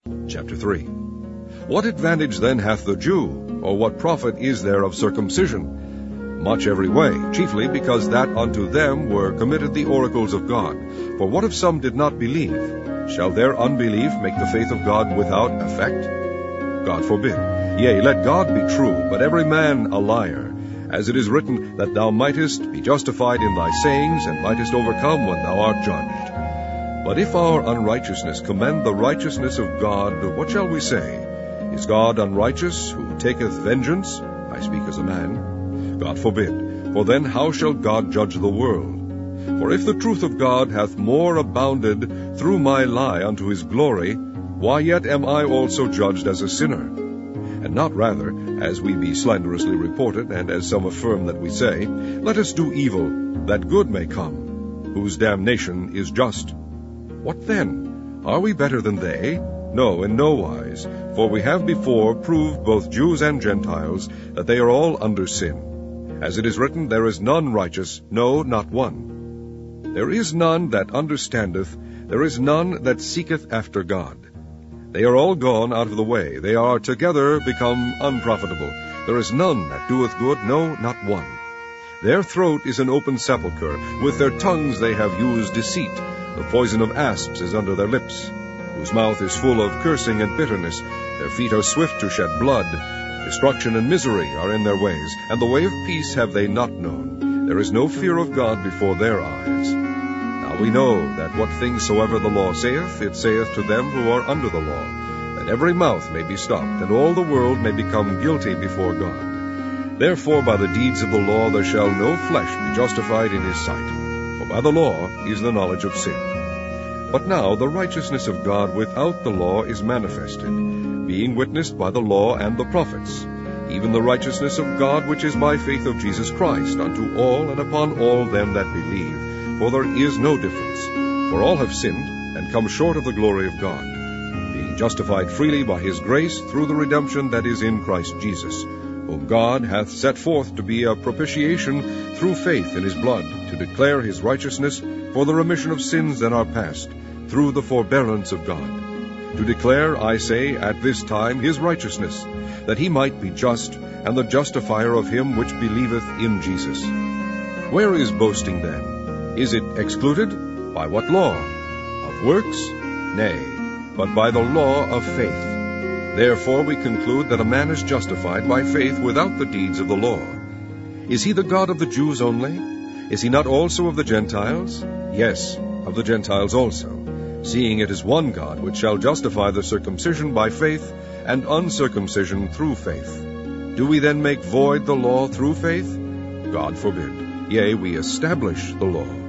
Chapter 3. What advantage then hath the Jew, or what profit is there of circumcision? Much every way, chiefly because that unto them were committed the oracles of God. For what if some did not believe? Shall their unbelief make the faith of God without effect? God forbid. Yea, let God be true, but every man a liar. As it is written, that thou mightest be justified in thy sayings, and mightest overcome when thou art judged. But if our unrighteousness commend the righteousness of God, what shall we say? Is God unrighteous, who taketh vengeance? I speak as a man. God forbid. For then how shall God judge the world? For if the truth of God hath more abounded through my lie unto his glory, why yet am I also judged as a sinner? And not rather, as we be slanderously reported, and as some affirm that we say, let us do evil, that good may come, whose damnation is just. What then? Are we better than they? No, in no wise. For we have before proved both Jews and Gentiles, that they are all under sin. As it is written, there is none righteous, no, not one. There is none that understandeth, there is none that seeketh after God. They are all gone out of the way, they are together become unprofitable. There is none that doeth good, no, not one. Their throat is an open sepulchre, with their tongues they have used deceit. The poison of asps is under their lips, whose mouth is full of cursing and bitterness. Their feet are swift to shed blood. Destruction and misery are in their ways, and the way of peace have they not known. There is no fear of God before their eyes. Now we know that what things soever the law saith, it saith to them who are under the law, that every mouth may be stopped, and all the world may become guilty before God. Therefore by the deeds of the law there shall no flesh be justified in his sight, for by the law is the knowledge of sin. But now the righteousness of God without the law is manifested, being witnessed by the law and the prophets, even the righteousness of God which is by faith of Jesus Christ unto all and upon all them that believe. For there is no difference, for all have sinned and come short of the glory of God, being justified freely by his grace through the redemption that is in Christ Jesus, whom God hath set forth to be a propitiation through faith in his blood, to declare his righteousness for the remission of sins that are past, through the forbearance of God. To declare, I say, at this time his righteousness, that he might be just, and the justifier of him which believeth in Jesus. Where is boasting then? Is it excluded? By what law? Of works? Nay, but by the law of faith. Therefore we conclude that a man is justified by faith without the deeds of the law. Is he the God of the Jews only? Is he not also of the Gentiles? Yes, of the Gentiles also, seeing it is one God which shall justify the circumcision by faith, and uncircumcision through faith. Do we then make void the law through faith? God forbid. Yea, we establish the law.